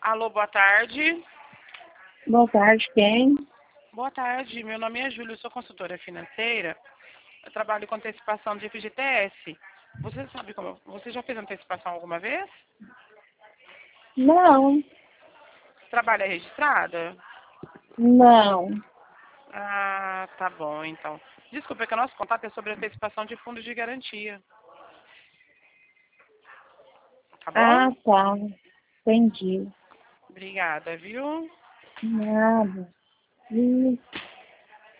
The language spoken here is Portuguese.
Alô, boa tarde. Boa tarde, quem? Boa tarde, meu nome é Júlia, eu sou consultora financeira. Eu trabalho com antecipação de FGTS. Você sabe como? Você já fez antecipação alguma vez? Não, Trabalha registrada? não. Ah, tá bom, então. Desculpa, é que o nosso contato é sobre antecipação de fundos de garantia. Tá bom? Ah, tá. Entendi. Obrigada, viu? Nada.